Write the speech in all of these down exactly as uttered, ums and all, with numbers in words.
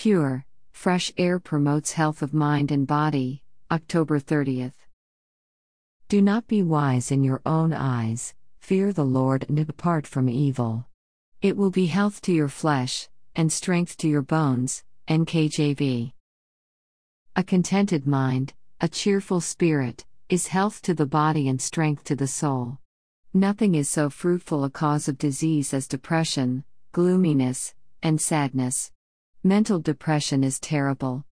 Pure, fresh air promotes health of mind and body. October thirtieth. Do not be wise in your own eyes, fear the Lord and depart from evil. It will be health to your flesh, and strength to your bones. N K J V. A contented mind, a cheerful spirit, is health to the body and strength to the soul. Nothing is so fruitful a cause of disease as depression, gloominess, and sadness. Mental depression is terrible.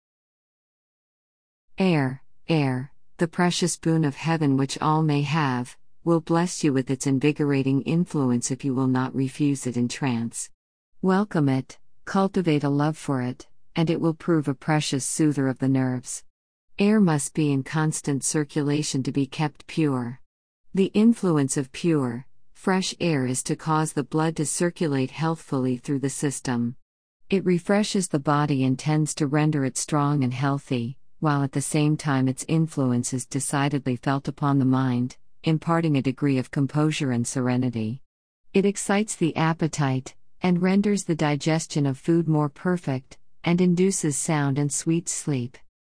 Air, air, the precious boon of heaven which all may have, will bless you with its invigorating influence if you will not refuse it in trance. Welcome it, cultivate a love for it, and it will prove a precious soother of the nerves. Air must be in constant circulation to be kept pure. The influence of pure, fresh air is to cause the blood to circulate healthfully through the system. It refreshes the body and tends to render it strong and healthy, while at the same time its influence is decidedly felt upon the mind, imparting a degree of composure and serenity. It excites the appetite, and renders the digestion of food more perfect, and induces sound and sweet sleep.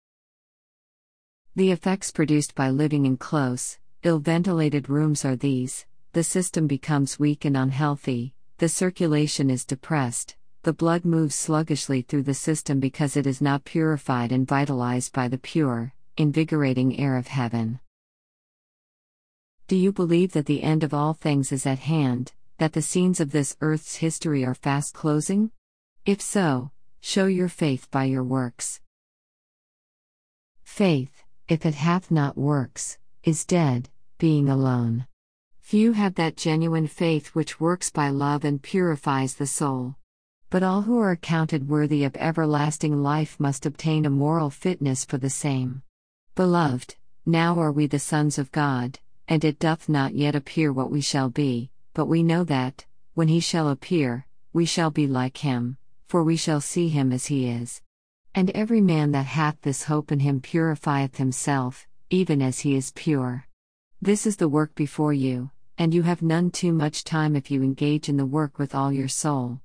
The effects produced by living in close, ill-ventilated rooms are these: the system becomes weak and unhealthy, the circulation is depressed, the blood moves sluggishly through the system because it is not purified and vitalized by the pure, invigorating air of heaven. Do you believe that the end of all things is at hand, that the scenes of this earth's history are fast closing? If so, show your faith by your works. Faith, if it hath not works, is dead, being alone. Few have that genuine faith which works by love and purifies the soul. But all who are accounted worthy of everlasting life must obtain a moral fitness for the same. Beloved, now are we the sons of God, and it doth not yet appear what we shall be, but we know that, when he shall appear, we shall be like him, for we shall see him as he is. And every man that hath this hope in him purifieth himself, even as he is pure. This is the work before you, and you have none too much time if you engage in the work with all your soul.